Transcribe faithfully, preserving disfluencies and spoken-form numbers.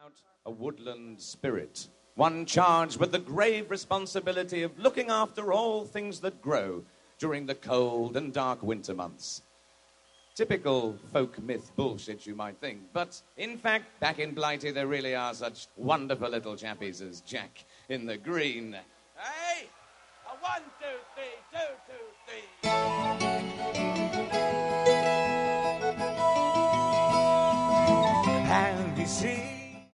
about a woodland spirit, one charged with the grave responsibility of looking after all things that grow during the cold and dark winter months. Typical folk myth bullshit, you might think, but in fact, back in Blighty, there really are such wonderful little chappies as Jack in the Green. Hey! A one, two, three, two, two, three. Have you seen